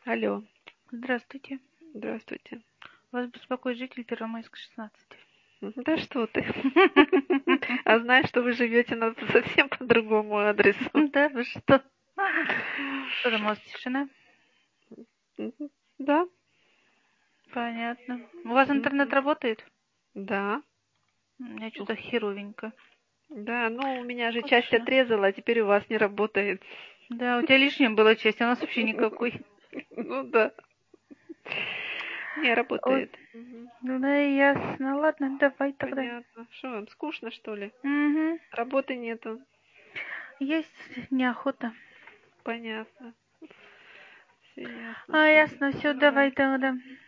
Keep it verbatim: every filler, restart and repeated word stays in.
Алло, Здравствуйте. здравствуйте. Вас беспокоит житель Первомайска, шестнадцать. Да что ты? А знаешь, что вы живете на совсем по другому адресу. Да, вы что? Что там у вас, тишина? Мгм. Да, Понятно. У вас интернет Мгм. работает? да, У меня что-то херовенько. да. Ну, у меня же часть Скучно. отрезала, а теперь у вас не работает. Да, у тебя лишняя была часть, а у нас вообще никакой. Ну да, не Ой, работает. Мгм. ну да, ясно. Ладно, давай тогда. Понятно. Что вам скучно, что ли? Угу. Работы нету. Есть неохота. Понятно. Все ясно. А, Ладно, ясно, все, давай давай. тогда.